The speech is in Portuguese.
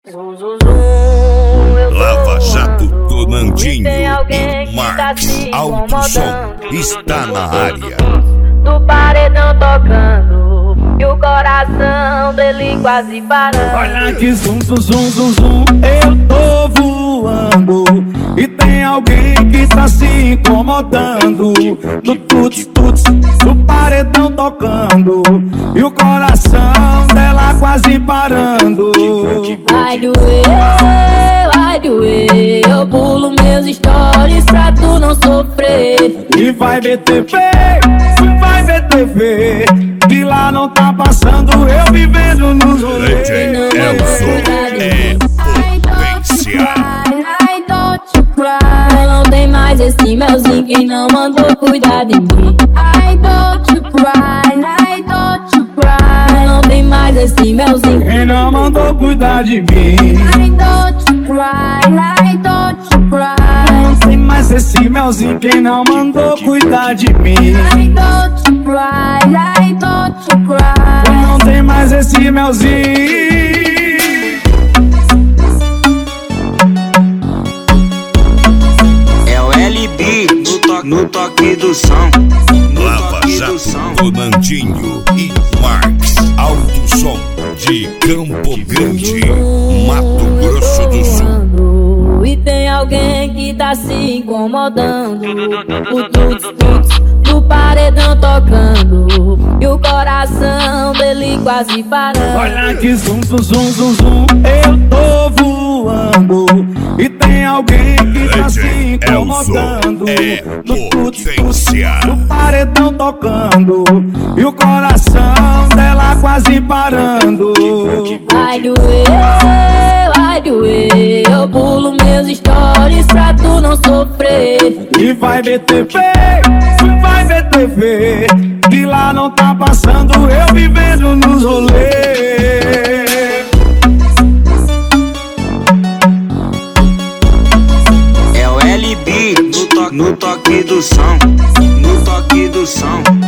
Lava Jato Tonandinho e Marx Alto Som está na área. Do paredão tocando e o coração dele quase parando. Olha que zum, zum, zum, zum, zum, eu tô voando e tem alguém que tá se incomodando. Do tuts, tuts, do paredão tocando e o coração dela quase parando. Vai doer, eu pulo meus stories pra tu não sofrer. E vai BTV, vai BTV, de lá não tá passando, eu vivendo nos rolês. Elson é potência. I don't you cry. Não tem mais esse melzinho, quem não mandou cuidar de mim. I don't you cry, I don't you cry. Não tem mais esse melzinho, quem não mandou cuidar de mim. I don't you cry, I don't you cry. Não tem mais esse melzinho, quem não mandou cuidar de mim. I don't you cry, I don't you cry. Não tem mais esse melzinho. É o LB no toque do som. Lava Jato Tonandinho e Marx Alto Som de Campo Grande, Mato Grosso do Sul. E tem alguém que tá se incomodando. O tuts, tuts do paredão tocando e o coração dele quase parando. Olha que zum, zum, zum, zum, zum, eu tô voando e tem alguém que tá se incomodando. Do potência. Do paredão tocando e o coração dela quase parando. Vai doer, eu pulo meus stories pra tu não sofrer. E vai BTV, vai BTV, de lá não tá passando, eu vivendo nos rolês. É o LB no toque do som. No toque do som.